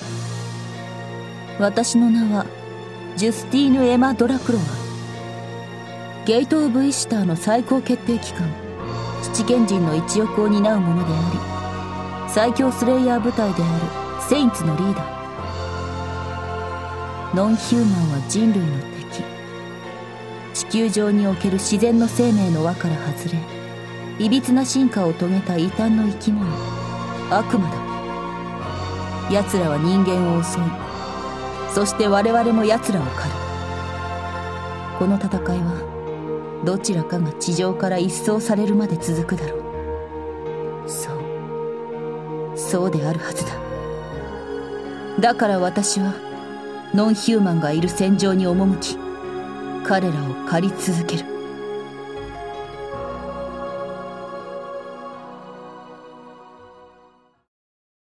私の名はジュスティーヌ・エマ・ドラクロワ。ゲート・オブ・イシュターの最高決定機関、七賢人の一翼を担う者であり、最強スレイヤー部隊であるセインツのリーダー。ノンヒューマンは人類の敵。地球上における自然の生命の輪から外れ、いびつな進化を遂げた異端の生き物、悪魔だ。奴らは人間を襲い、そして我々も奴らを狩る。この戦いはどちらかが地上から一掃されるまで続くだろう。そうであるはずだ。だから私はノンヒューマンがいる戦場に赴き、彼らを狩り続ける。